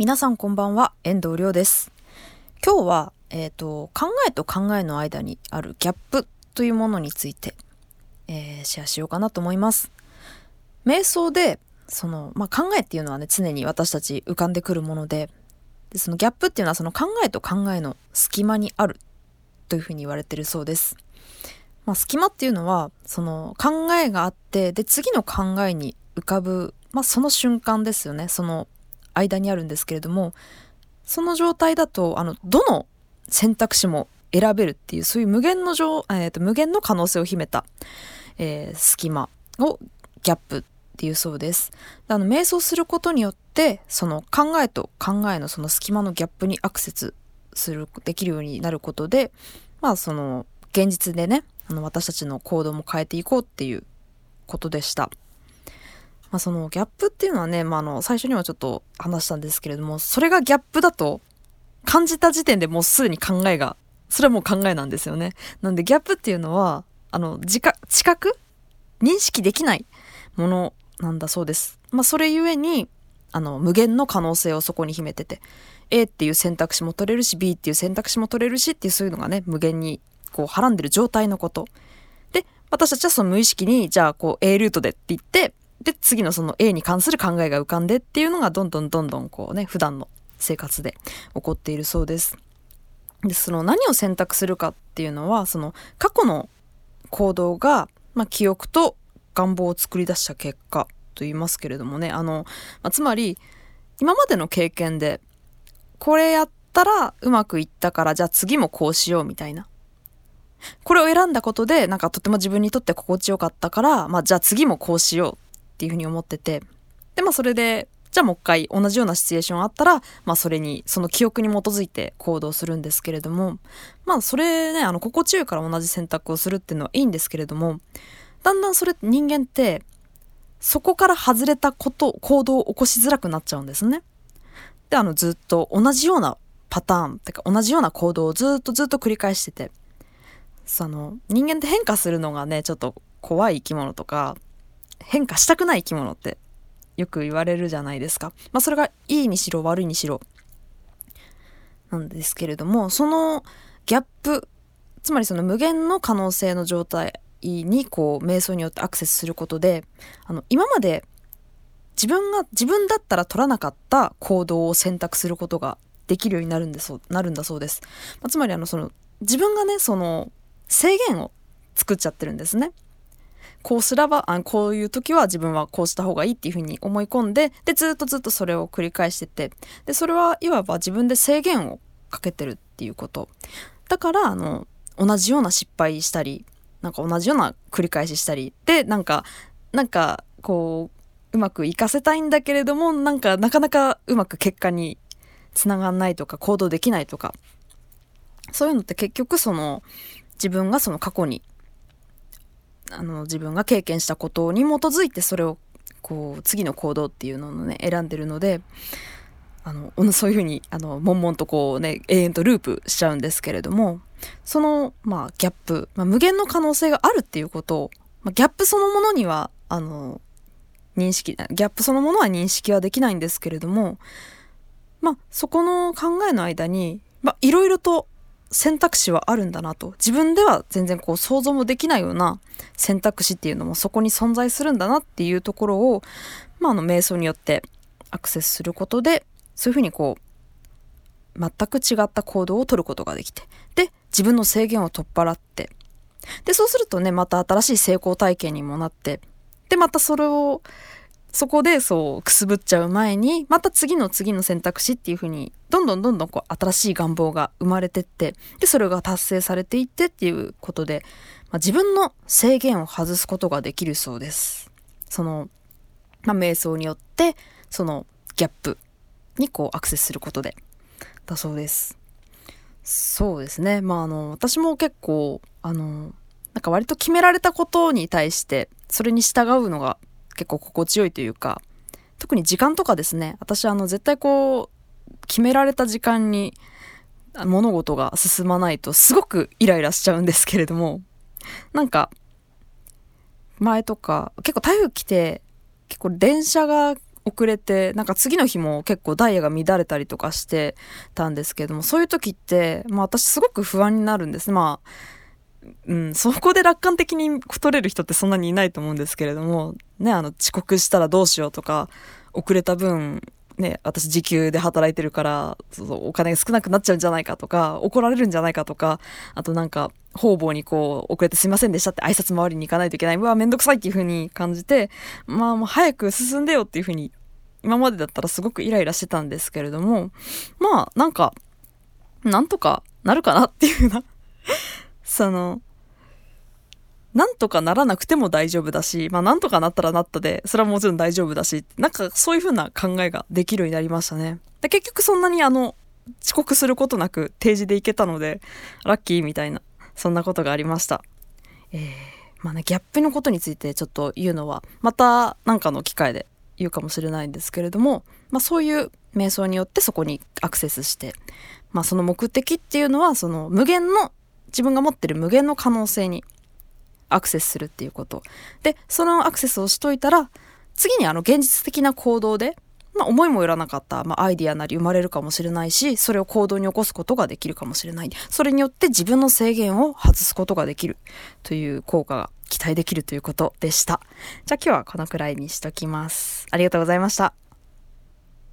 皆さんこんばんは、遠藤亮です。今日は、考えと考えの間にあるギャップというものについて、シェアしようかなと思います。瞑想で考えっていうのはね、常に私たち浮かんでくるもので、そのギャップっていうのはその考えと考えの隙間にあるというふうに言われているそうです。隙間っていうのはその考えがあって、で次の考えに浮かぶ、その瞬間ですよね。その間にあるんですけれども、その状態だとどの選択肢も選べるっていう、そういう無限の可能性を秘めた、隙間をギャップっていうそうです。瞑想することによって、その考えと考えのその隙間のギャップにアクセスできるようになることで、その現実でね、私たちの行動も変えていこうっていうことでした。そのギャップっていうのはね、最初にはちょっと話したんですけれども、それがギャップだと感じた時点でもうすでにそれはもう考えなんですよね。なんでギャップっていうのは、知覚認識できないものなんだそうです。それゆえに、無限の可能性をそこに秘めてて、A っていう選択肢も取れるし、B っていう選択肢も取れるしっていう、そういうのがね、無限にこうはらんでる状態のこと。で、私たちはその無意識に、じゃあA ルートでって言って、で、次のその A に関する考えが浮かんでっていうのがどんどん普段の生活で起こっているそうです。で、その何を選択するかっていうのは、その過去の行動が、記憶と願望を作り出した結果と言いますけれどもね、つまり今までの経験でこれやったらうまくいったから、じゃあ次もこうしようみたいな。これを選んだことでとても自分にとって心地よかったから、じゃあ次もこうしようっていうふうに思ってて、でそれでじゃあもう一回同じようなシチュエーションあったら、その記憶に基づいて行動するんですけれども、それね、心地よいから同じ選択をするっていうのはいいんですけれども、だんだん人間ってそこから外れた行動を起こしづらくなっちゃうんですね。で、ずっと同じようなパターンってか同じような行動をずっと繰り返してて、人間って変化するのがね、ちょっと怖い生き物とか、変化したくない生き物ってよく言われるじゃないですか。それがいいにしろ悪いにしろなんですけれども、そのギャップ、つまりその無限の可能性の状態に瞑想によってアクセスすることで、今まで自分だったら取らなかった行動を選択することができるようになるんだそうです。つまり自分がね、その制限を作っちゃってるんですね。こういう時は自分はこうした方がいいっていうふうに思い込んで、でずっとそれを繰り返してて、でそれはいわば自分で制限をかけてるっていうこと。だから同じような失敗したり、同じような繰り返ししたりで、うまくいかせたいんだけれども、なかなかうまく結果につながんないとか、行動できないとか、そういうのって結局自分がその過去に自分が経験したことに基づいて、それを次の行動っていうのをね選んでるので、そういうふうに悶々と永遠とループしちゃうんですけれども、そのギャップ、無限の可能性があるっていうことを、ギャップそのものにはギャップそのものは認識はできないんですけれども、そこの考えの間にいろいろと選択肢はあるんだなと、自分では全然想像もできないような選択肢っていうのもそこに存在するんだなっていうところを、瞑想によってアクセスすることで、そういうふうに全く違った行動を取ることができて、で自分の制限を取っ払って、でそうするとね、また新しい成功体験にもなって、でまたそこでくすぶっちゃう前に、また次の選択肢っていう風にどんどん新しい願望が生まれてって、でそれが達成されていってっていうことで、自分の制限を外すことができるそうです。瞑想によってそのギャップにアクセスすることでだそうです。そうですね。私も結構割と決められたことに対してそれに従うのが結構心地よいというか、特に時間とかですね、私絶対決められた時間に物事が進まないとすごくイライラしちゃうんですけれども、前とか結構台風来て、結構電車が遅れて、なんか次の日も結構ダイヤが乱れたりとかしてたんですけども、そういう時って、私すごく不安になるんです。そこで楽観的に取れる人ってそんなにいないと思うんですけれども、ね、遅刻したらどうしようとか、遅れた分、ね、私時給で働いてるから、お金が少なくなっちゃうんじゃないかとか、怒られるんじゃないかとか、あとなんか、方々にこう、遅れてすいませんでしたって挨拶回りに行かないといけない。うわ、めんどくさいっていう風に感じて、もう早く進んでよっていう風に、今までだったらすごくイライラしてたんですけれども、なんか、なんとかなるかなっていうな、なんとかならなくても大丈夫だし、なんとかなったらなったで、それはもちろん大丈夫だし、なんかそういう風な考えができるようになりましたね。で、結局そんなに遅刻することなく定時で行けたので、ラッキーみたいな、そんなことがありました。ギャップのことについてちょっと言うのは、またなんかの機会で言うかもしれないんですけれども、そういう瞑想によってそこにアクセスして、その目的っていうのは、その自分が持ってる無限の可能性にアクセスするっていうことで、そのアクセスをしといたら、次に現実的な行動で、思いもよらなかった、アイディアなり生まれるかもしれないし、それを行動に起こすことができるかもしれない。それによって自分の制限を外すことができるという効果が期待できるということでした。じゃあ今日はこのくらいにしときます。ありがとうございました。